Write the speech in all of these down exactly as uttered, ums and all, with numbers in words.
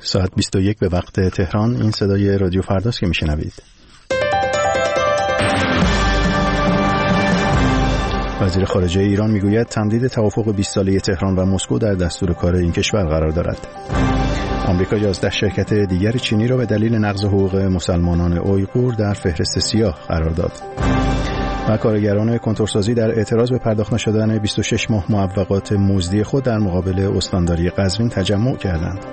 ساعت بیست و یک به وقت تهران. این صدای رادیو فرداست که میشنوید. وزیر خارجه ایران میگوید تمدید توافق بیست ساله تهران و مسکو در دستور کار این کشور قرار دارد. آمریکا یازده شرکت دیگر چینی را به دلیل نقض حقوق مسلمانان اویغور در فهرست سیاه قرار داد. و کارگران کنتورسازی در اعتراض به پرداخت نشدن بیست و شش ماه معوقات مزدی خود در مقابل استانداری قزوین تجمع کردند.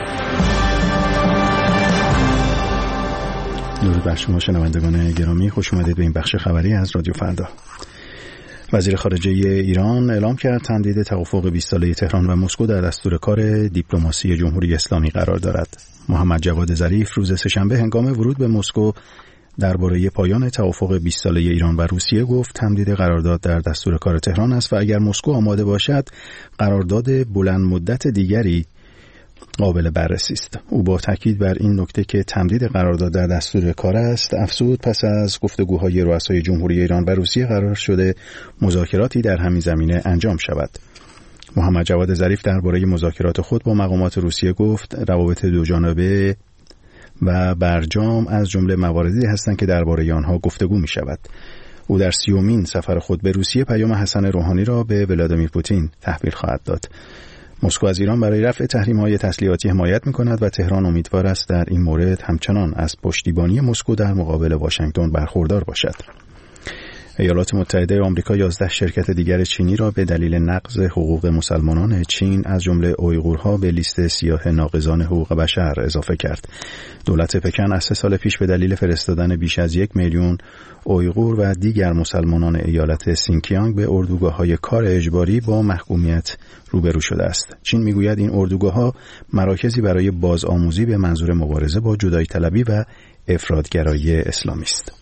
درود بر شما شنوندگان گرامی، خوش اومدید به این بخش خبری از رادیو فردا. وزیر خارجه ایران اعلام کرد تمدید توافق بیست ساله تهران و مسکو در دستور کار دیپلماسی جمهوری اسلامی قرار دارد. محمد جواد ظریف روز سه‌شنبه هنگام ورود به مسکو درباره پایان توافق بیست ساله ایران و روسیه گفت تمدید قرارداد در دستور کار تهران است و اگر مسکو آماده باشد قرارداد بلند مدت دیگری قابل بررسی است. او با تاکید بر این نکته که تمدید قرارداد در دستور کار است افزود پس از گفتگوهای رؤسای جمهوری ایران و روسیه قرار شده مذاکراتی در همین زمینه انجام شود. محمد جواد ظریف درباره مذاکرات خود با مقامات روسیه گفت روابط دوجانبه و برجام از جمله مواردی هستند که درباره آنها گفتگو می شود. او در سیومین سفر خود به روسیه پیام حسن روحانی را به ولادیمیر پوتین تحویل خواهد داد. مسکو از ایران برای رفع تحریم‌های تسلیحاتی حمایت می‌کند و تهران امیدوار است در این مورد همچنان از پشتیبانی مسکو در مقابل واشنگتن برخوردار باشد. ایالات متحده آمریکا یازده شرکت دیگر چینی را به دلیل نقض حقوق مسلمانان چین از جمله اویغورها به لیست سیاه ناقضان حقوق بشر اضافه کرد. دولت پکن از سه سال پیش به دلیل فرستادن بیش از یک میلیون اویغور و دیگر مسلمانان ایالت سینکیانگ به اردوگاه‌های کار اجباری با محکومیت روبرو شده است. چین میگوید این اردوگاه‌ها مراکزی برای بازآموزی به منظور مبارزه با جدایی طلبی و افراط‌گرایی اسلامی است.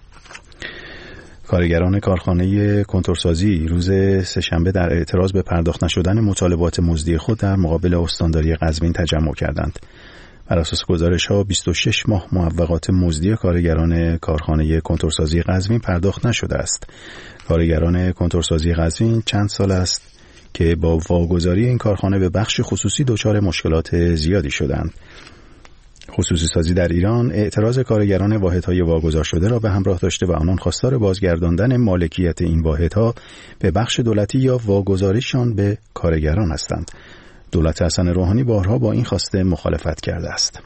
کارگران کارخانه کنتورسازی روز سه‌شنبه در اعتراض به پرداخت نشدن مطالبات مزدی خود در مقابل استانداری قزوین تجمع کردند. بر اساس گزارش‌ها بیست و شش ماه معوقات مزدی کارگران کارخانه کنتورسازی قزوین پرداخت نشده است. کارگران کنتورسازی قزوین چند سال است که با واگذاری این کارخانه به بخش خصوصی دچار مشکلات زیادی شدند. خصوصی سازی در ایران اعتراض کارگران واحدهای واگذار شده را به همراه داشته و آنان خواستار بازگرداندن مالکیت این واحدها به بخش دولتی یا واگذاریشان به کارگران هستند. دولت حسن روحانی بارها با این خواسته مخالفت کرده است.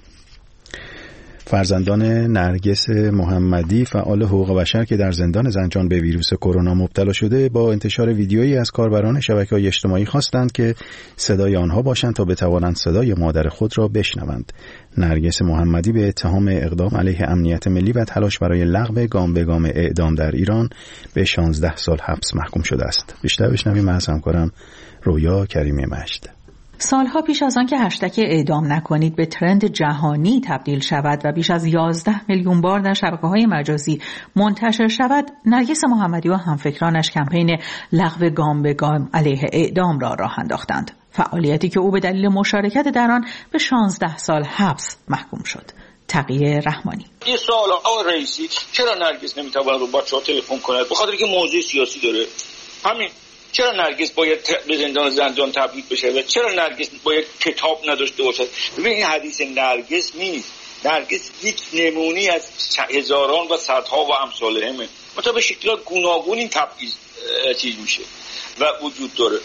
فرزندان نرگس محمدی فعال حقوق بشر که در زندان زنجان به ویروس کرونا مبتلا شده با انتشار ویدیویی از کاربران شبکه‌های اجتماعی خواستند که صدای آنها باشند تا بتوانند صدای مادر خود را بشنوند. نرگس محمدی به اتهام اقدام علیه امنیت ملی و تلاش برای لغو گام به گام اعدام در ایران به شانزده سال حبس محکوم شده است. بیشتر بشنویم از همکارم رویا کریمی مجد. سالها پیش از آن که هشتگ اعدام نکنید به ترند جهانی تبدیل شود و بیش از یازده میلیون بار در شبکه‌های مجازی منتشر شود، نرگس محمدی و همفکرانش کمپین لغو گام به گام علیه اعدام را راه انداختند. فعالیتی که او به دلیل مشارکت در آن به شانزده سال حبس محکوم شد. تقی رحمانی: یه سوال آقای رئیسی، چرا نرگس نمیتواند با بچه‌ها تلفن کند؟ به خاطر اینکه موضوع سیاسی داره. همین. چرا نرگس باید به زندان زندان تبعید بشه و چرا نرگس باید کتاب نداشته باشد؟ ببین این حدیث نرگس نیست. نرگس یک نمونی از هزاران و صدها و امثال همه. مثلا به شکلات گوناگون این تبعیض چیز میشه و وجود داره.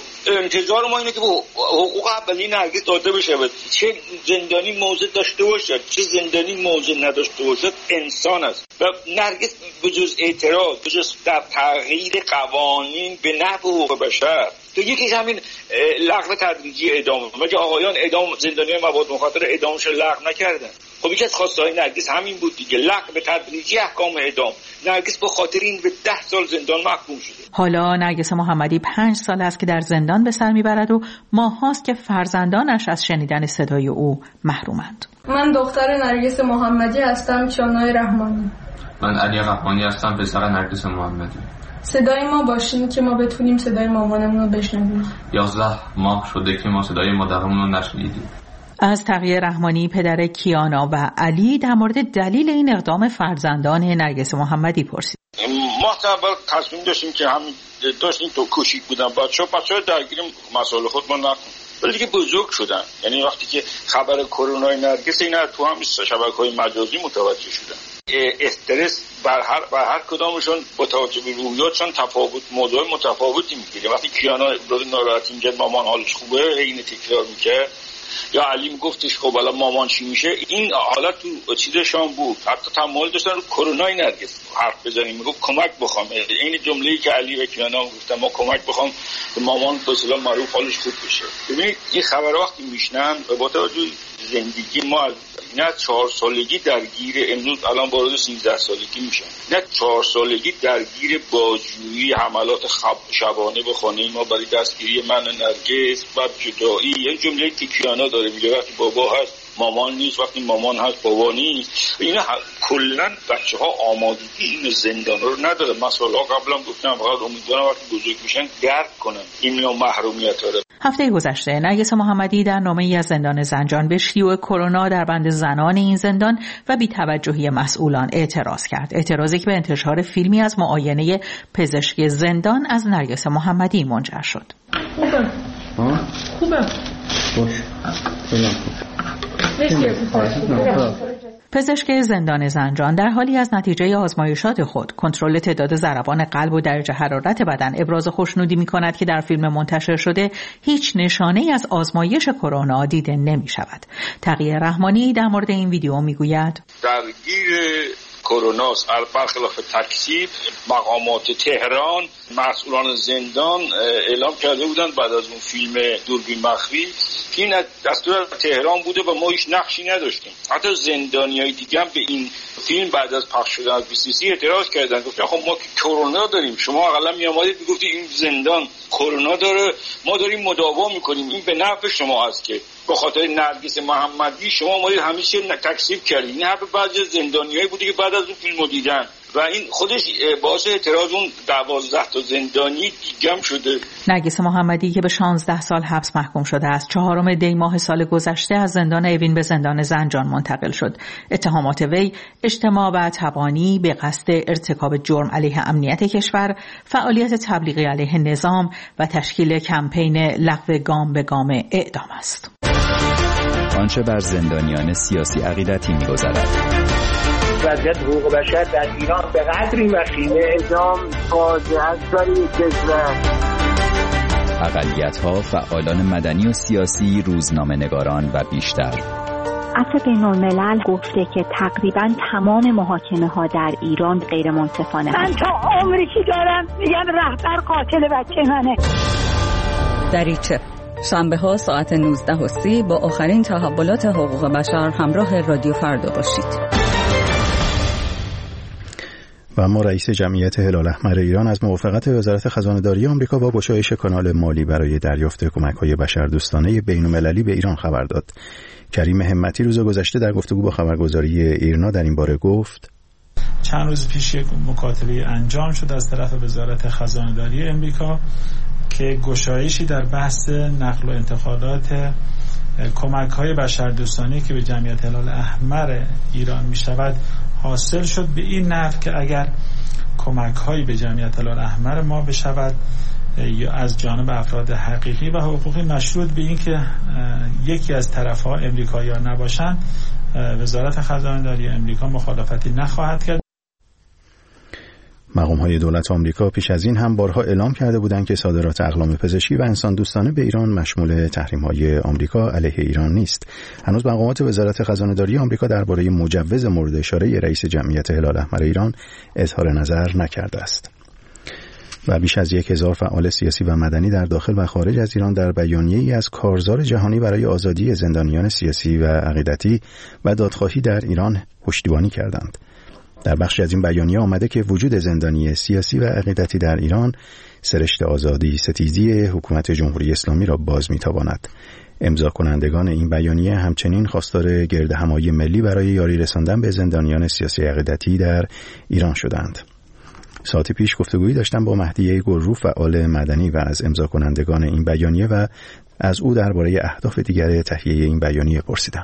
انتظار ما اینه که حقوق اولیه نرگس داده بشه و چه زندانی موضع داشته باشد چه زندانی موضع نداشته باشد انسان است و نرگس به جز اعتراض به جز در تغییر قوانین به نحو حقوق بشر تو یکیش همین لغو تدریجی اعدام مگه آقایان اعدام زندانیان مواد مخدر اعدامش لغو نکردن؟ خب یکی از خواسته‌های نرگس همین بود دیگه، لغو تدریجی احکام اعدام. نرگس به خاطر این به ده سال زندان محکوم شده. حالا نرگس محمدی پنج سال است که در زندان به سر میبرد و ماهاست که فرزندانش از شنیدن صدای او محرومند. من دختر نرگس محمدی هستم. شانای رحمانی. من علی رحمانی هستم، پسر نرگس محمدی. صدای ما باشین که ما بتونیم صدای مامانمون رو بشنویم. یازده ماه شده که ما صدای مادرمون رو نشنیدیم. از تقی رحمانی پدر کیانا و علی در مورد دلیل این اقدام فرزندان نرگس محمدی پرسید. ما اول تصمیم داشتیم که همین داشتیم تو کوشیک بودن بچه‌ها بچه‌ها درگیر مسائل خودمون نکن. ولی دیگه بزرگ شدن. یعنی وقتی که خبر کرونا نرگس اینا تو هم شبکه‌های مجازی متوجه شدن. استرس بر هر بر هر کدامشون با توجه به روحیاتشون تفاوت موضوع متفاوتی میگیره. وقتی کیانا ابراز ناراحتی میگه مامان حالش خوبه، اینو تکرار میکرد، یا علی میگفتش خب الان مامان چی میشه، این حالت تو چیزشون بود. حتی تمایل داشتن رو کرونا نرگس حرف بزنیم، میگفت کمک بخوام. این جمله‌ای که علی و کیانا گفتن ما کمک بخوام به مامان به اصطلاح معروف حالش خوب بشه. ببینید این خبر وقتی میشنن با توجه زندگی ما نه چهار سالگی درگیر، امروز الان وارد سیزده سالگی میشن، نه چهار سالگی درگیر بازجویی حملات خب شبانه به خانه ما برای دستگیری من نرگس و جدایی. یه جمله که کیانا داره میگه وقتی بابا هست مامان نیست، وقتی مامان هست بابا نیست. اینا کلا بچه ها آمادگی این زندان رو نداره. مثلا قبلا گفتم فقط امیدوارم وقتی بزرگ میشن درک کنن این نوع محرومیت رو. هفته گذشته نرگس محمدی در نامه‌ای از زندان زنجان به شیوع کرونا در بند زنان این زندان و بی‌توجهی مسئولان اعتراض کرد. اعتراضی که به انتشار فیلمی از معاینه پزشکی زندان از نرگس محمدی منجر شد. خوبه. ها؟ خوبه. خوش. پزشک زندان زنجان در حالی از نتیجه آزمایشات خود کنترل تعداد ضربان قلب و درجه حرارت بدن ابراز خوشنودی می‌کند که در فیلم منتشر شده هیچ نشانه‌ای از آزمایش کرونا دیده نمی‌شود. تقی رحمانی در مورد این ویدیو می‌گوید درگیر کرونا برخلاف تکذیب مقامات تهران مسئولان زندان اعلام کرده بودند بعد از اون فیلم دوربین مخفی که این دستور تهران بوده و ما هیچ نقشی نداشتیم. حتی زندانیای دیگه هم به این فیلم بعد از پخش شدن از بی سی سی اعتراض کردن، گفتن خب ما که کرونا داریم، شما اقلا میامدید میگفتید این زندان کرونا داره، ما داریم مداوا میکنیم، این به نفع شما هست که به خاطر نرگس محمدی شما اومدید همه چی تکذیب کردید. این حرف بعضی از زندانیایی بوده که بعد از اون فیلمو دیدن و این خودش باعث اعتراض اون دوازده تا زندانی دیگم شده. نرگس محمدی که به شانزده سال حبس محکوم شده است، چهارم دی ماه سال گذشته از زندان اوین به زندان زنجان منتقل شد. اتهامات وی اجتماع و تبانی به قصد ارتکاب جرم علیه امنیت کشور، فعالیت تبلیغی علیه نظام و تشکیل کمپین لغو گام به گام اعدام است. آنچه بر زندانیان سیاسی عقیدتی می‌گذرد. وضعیت حقوق بشر در ایران به قدری وخیمه، اعدام فاجعه است برای کشور. اقلیت‌ها، فعالان مدنی و سیاسی، روزنامه‌نگاران و بیشتر. عفو بین‌الملل گفته که تقریباً تمام محاکمه‌ها در ایران غیر منصفانه من تا عمری که دارم میگم رهبر قاتل بچه منه. دریچه شنبه ها ساعت نوزده و سی با آخرین تحولات حقوق بشر همراه رادیو فردا باشید. و اما رئیس جمعیت هلال احمر ایران از موافقت وزارت خزانه‌داری آمریکا با گشایش کانال مالی برای دریافت کمک‌های بشردوستانه بین‌المللی به ایران خبر داد. کریم همتی روز گذشته در گفتگو با خبرگزاری ایرنا در این باره گفت: چند روز پیش یک مکاتبه انجام شد از طرف وزارت خزانه‌داری آمریکا که گشایشی در بحث نقل و انتقالات کمک‌های بشردوستانه که به جمعیت هلال احمر ایران می‌شود حاصل شد، به این نحو که اگر کمک‌هایی به جمعیت هلال احمر ما بشود یا از جانب افراد حقیقی و حقوقی مشروط به این که یکی از طرف‌ها امریکایی‌ها نباشند، وزارت خزانه‌داری امریکا مخالفتی نخواهد کرد. مقام‌های دولت آمریکا پیش از این هم بارها اعلام کرده بودند که صادرات اقلام پزشکی و انسان دوستانه به ایران مشمول تحریم‌های آمریکا علیه ایران نیست. هنوز مقامات وزارت خزانه‌داری آمریکا درباره مجوز مورد اشاره رئیس جمعیت هلال احمر ایران اظهار نظر نکرده است. و بیش از یک هزار فعال سیاسی و مدنی در داخل و خارج از ایران در بیانیه‌ای از کارزار جهانی برای آزادی زندانیان سیاسی و عقیدتی و دادخواهی در ایران پشتیبانی کردند. در بخشی از این بیانیه آمده که وجود زندانی سیاسی و عقیدتی در ایران سرشت آزادی ستیزی حکومت جمهوری اسلامی را باز می‌تواند. امضا کنندگان این بیانیه همچنین خواستار گردهمایی ملی برای یاری رساندن به زندانیان سیاسی عقیدتی در ایران شدند. ساعتی پیش گفتگویی داشتم با مهدی گلرو فعال مدنی و از امضا کنندگان این بیانیه و از او درباره اهداف دیگر تهیه این بیانیه پرسیدم.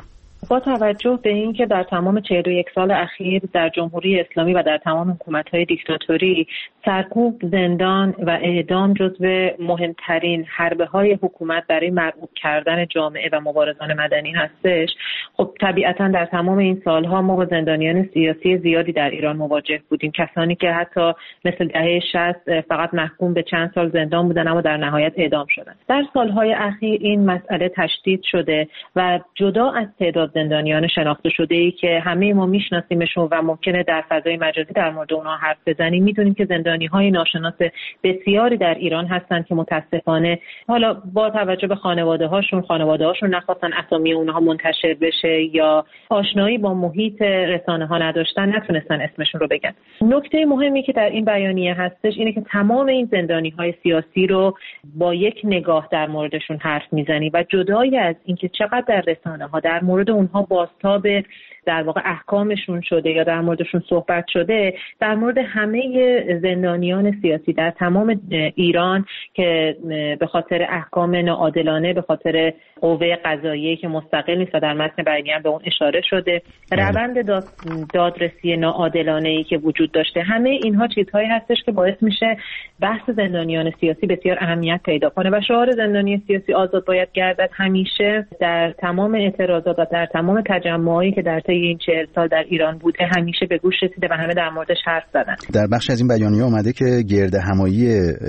با توجه به اینکه در تمام چهل و یک سال اخیر در جمهوری اسلامی و در تمام حکومت‌های دیکتاتوری سرکوب، زندان و اعدام جزو مهمترین حربه‌های حکومت برای مرعوب کردن جامعه و مبارزان مدنی هستش، خب طبیعتاً در تمام این سالها ما با زندانیان سیاسی زیادی در ایران مواجه بودیم، کسانی که حتی مثل دهه شصت فقط محکوم به چند سال زندان بودن اما در نهایت اعدام شدن. در سالهای اخیر این مسئله تشدید شده و جدا از تعداد زندانیان شناخته شده‌ای که همه ما میشناسیمشون و ممکنه در فضای مجازی در مورد اونها حرف بزنیم، میدونیم که زندانی‌های ناشناس بسیاری در ایران هستن که متاسفانه حالا با توجه به خانواده‌هاشون خانواده‌هاشون نخواستن اسامی اونها منتشر بشه یا آشنایی با محیط رسانه‌ها نداشتن، نتونستن اسمشون رو بگن. نکته مهمی که در این بیانیه هستش اینه که تمام این زندانی‌های سیاسی رو با یک نگاه در موردشون حرف میزنی و جدای از اینکه چقدر در رسانه‌ها در مورد اونها بازتاب در واقع احکامشون شده یا در موردشون صحبت شده، در مورد همه زندانیان سیاسی در تمام ایران که به خاطر احکام ناعادلانه، به خاطر قوه قضاییه که مستقل نیست و در متن بیانیه به اون اشاره شده، روند داد دادرسی ناعادلانه‌ای که وجود داشته، همه اینها چیزهایی هستش که باعث میشه بحث زندانیان سیاسی بسیار اهمیت پیدا کنه و شعار زندانی سیاسی آزاد باید گردد همیشه در تمام اعتراضات و در تمام تجمعاتی که در طی این چهل سال در ایران بوده همیشه به گوش رسیده و همه در موردش حرف زدن. در بخش از این بیانیه اومده که گرد همایی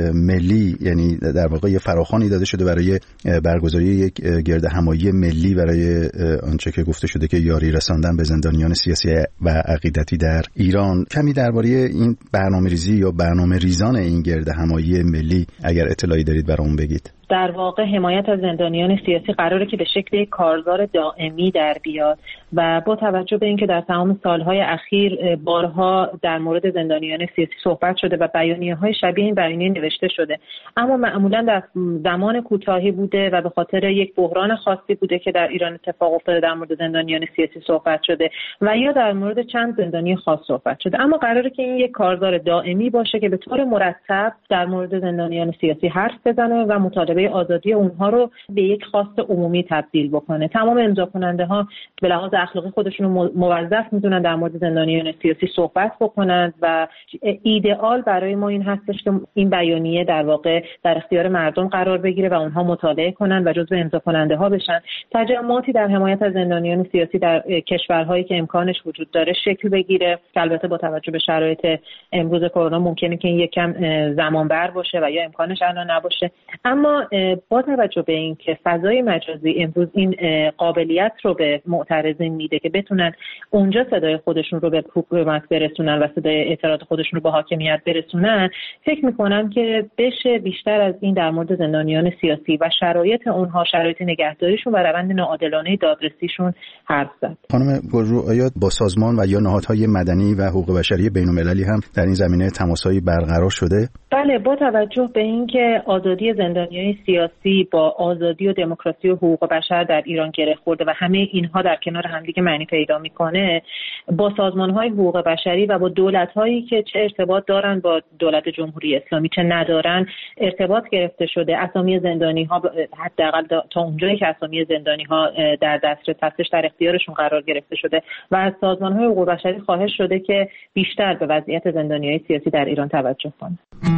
ملی، یعنی در واقع یه فراخوانی داده شده برای برگزاری یک گرد همایی ملی برای آنچه که گفته شده که یاری رساندن به زندانیان سیاسی و عقیدتی در ایران. کمی درباره این برنامه‌ریزی یا برنامه ریزان این گرد همایی ملی اگر اطلاعی دارید برامون بگید. در واقع حمایت از زندانیان سیاسی قراره که به شکل کارزار دائمی در بیاد و با توجه به اینکه در تمام سالهای اخیر بارها در مورد زندانیان سیاسی صحبت شده و بیانیه‌های شبیه این بیانیه نوشته شده، اما معمولا در زمان کوتاهی بوده و به خاطر یک بحران خاصی بوده که در ایران اتفاق افتاده در مورد زندانیان سیاسی صحبت شده و یا در مورد چند زندانی خاص صحبت شده، اما قراره که این یک کارزار دائمی باشه که به طور مرتب در مورد زندانیان سیاسی حرف بزنه و مطالبه آزادی اونها رو به یک خواست عمومی تبدیل بکنه. تمام امضا کننده ها به لحاظ اخلاقی خودشون رو موظف میدونن در مورد زندانیان سیاسی صحبت بکنند و ایدئال برای ما این هستش که این بیانیه در واقع در اختیار مردم قرار بگیره و اونها مطالعه کنن و جزو امضا کننده ها بشن. تجمعاتی در حمایت از زندانیان سیاسی در کشورهایی که امکانش وجود داره شکل بگیره که البته با توجه به شرایط امروز کرونا ممکنه که این یکم زمان بر باشه و یا امکانش الان نباشه، اما با توجه به این که فضای مجازی امروز این قابلیت رو به معترضین میده که بتونن اونجا صدای خودشون رو به حکومت برسونن و صدای اعتراض خودشون رو به حاکمیت برسونن، فکر میکنم که بشه بیشتر از این در مورد زندانیان سیاسی و شرایط اونها، شرایط نگهداریشون و روند ناعادلانه دادرسیشون حرف زد. خانم گلرو، آیا با سازمان و یا نهادهای مدنی و حقوق بشری بین‌المللی هم در این زمینه تماس‌هایی برقرار شده؟ بله، با توجه به اینکه آزادی زندانیان سیاسی با آزادی و دموکراسی و حقوق بشر در ایران گره خورده و همه اینها در کنار همدیگه معنی پیدا میکنه، با سازمان‌های حقوق بشری و با دولت‌هایی که چه ارتباط دارن با دولت جمهوری اسلامی چه ندارن ارتباط گرفته شده. اسامی زندانی‌ها حداقل تا اونجایی که اسامی زندانی‌ها در دسترس هستش در اختیارشون قرار گرفته شده و از سازمان‌های حقوق بشری خواهش شده که بیشتر به وضعیت زندانیان سیاسی در ایران توجه کنند.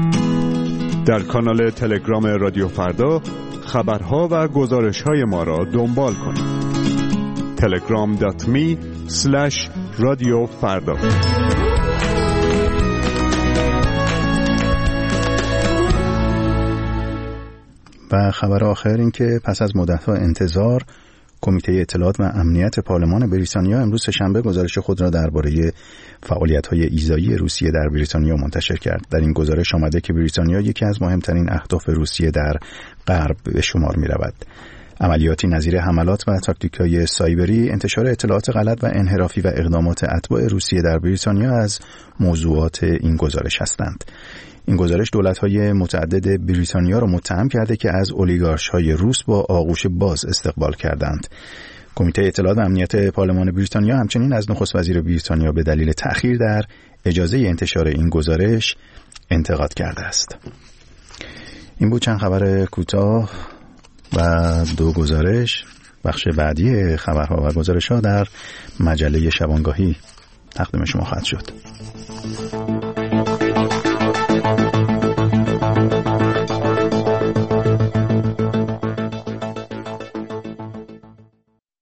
در کانال تلگرام رادیو فردا خبرها و گزارش‌های ما را دنبال کنید. تلگرام دات می اسلش رادیو فردا. و خبر آخر این که پس از مدت‌ها انتظار کمیته اطلاعات و امنیت پارلمان بریتانیا امروز سه‌شنبه گزارش خود را درباره فعالیت‌های ایذایی روسیه در بریتانیا منتشر کرد. در این گزارش آمده که بریتانیا یکی از مهمترین اهداف روسیه در غرب به شمار می‌رود. عملیاتی نظیر حملات و تاکتیک‌های سایبری، انتشار اطلاعات غلط و انحرافی و اقدامات اتباع روسیه در بریتانیا از موضوعات این گزارش هستند. این گزارش دولت‌های متعدد بریتانیا را متهم کرده که از اولیگارش‌های روس با آغوش باز استقبال کردند. کمیته اطلاعات و امنیت پارلمان بریتانیا همچنین از نخست وزیر بریتانیا به دلیل تأخیر در اجازه انتشار این گزارش انتقاد کرده است. این بود چند خبر کوتاه و دو گزارش بخش بعدی خبرها و گزارش‌ها در مجله شبانگاهی تقدیم شما خواهد شد.